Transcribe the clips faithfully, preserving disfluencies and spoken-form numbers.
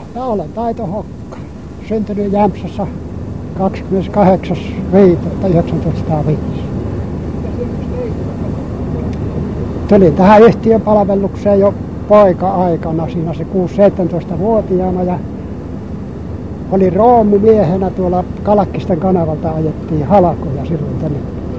Ja olen Taito Hokka, syntynyt Jämsässä kahdeskymmeneskahdeksas viidettä yhdeksäntoistasataaviisi. Tulin tähän yhtiöpalvelukseen jo poika-aikana, siinä se kuusi-seitsemäntoistavuotiaana, ja olin roomumiehenä tuolla Kalakkisten kanavalta ajettiin halkoja silloin tänne.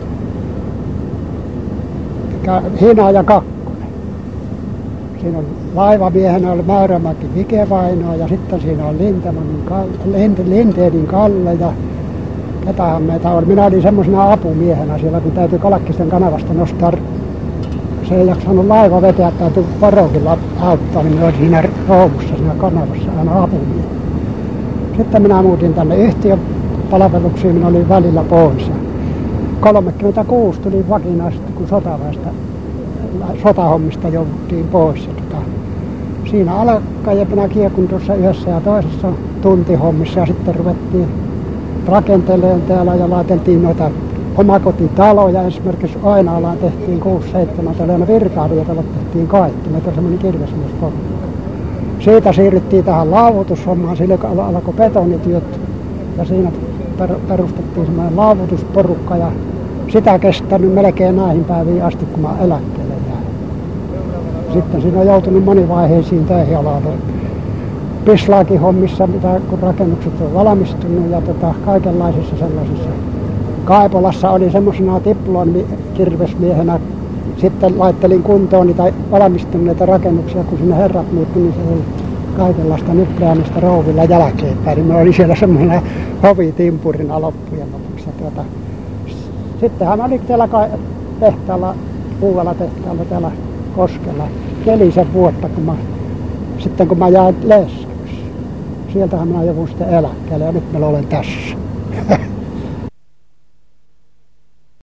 Hina ja Kakkonen. Siinä on laivamiehenä oli Mäyrämäki Vike Vainaa ja sitten siinä on Lintemanin Kalle, Lindedin Kalle ja ketähän meitä oli. Minä olin semmoisena apumiehenä siellä, kun täytyy Kalakkisten kanavasta nostaa. Se ei jaksanut laiva vetää, täytyy porokilla auttaa, niin minä olin siinä roomussa siinä kanavassa aina apumiehenä. Sitten minä muutin tänne yhtiöpalveluksiin, minä olin välillä pois. kolmekymmentäkuusi tuli vakinaisesti, kun sotaväestä, sotahommista jouduttiin pois. Ja tota, siinä alkajempana kiekun tuossa yhdessä ja toisessa tuntihommissa ja sitten ruvettiin rakentelemaan täällä ja laiteltiin noita omakotitaloja. Esimerkiksi Ainalaan tehtiin kuusi seitsemän taloja, virkailijatalot tehtiin kaikki. Meitä on semmoinen kirvesmiesporukka. Siitä siirryttiin tähän laavutushommaan, sillä alkoi betonityöt ja siinä perustettiin semmoinen laavutusporukka ja sitä kestänyt melkein näihin päiviin asti, kun mä eläkkeelle jäin. Sitten siinä on joutunut monivaiheisiin töihin ollaan pislaakihommissa, mitä kun rakennukset on valmistunut ja tota, kaikenlaisissa sellaisissa. Kaipolassa oli semmoisena diplomikirvesmiehenä. Sitten laittelin kuntoon niitä valmistuneita rakennuksia, kun sinne herrat muuttui, niin se oli kaikenlaista nyppäämistä rouvilla jälkeenpäin. Niin mä olin siellä semmoinen hovitimpurina loppujen lopuksi. Tuota, sittenhän mä olin täällä tehtaalla, uudella tehtaalla täällä Koskella nelisen vuotta, kun mä, sitten kun mä jäin leskeksi. Sieltähän mä joudun sitten eläkkeelle ja nyt mä olen tässä.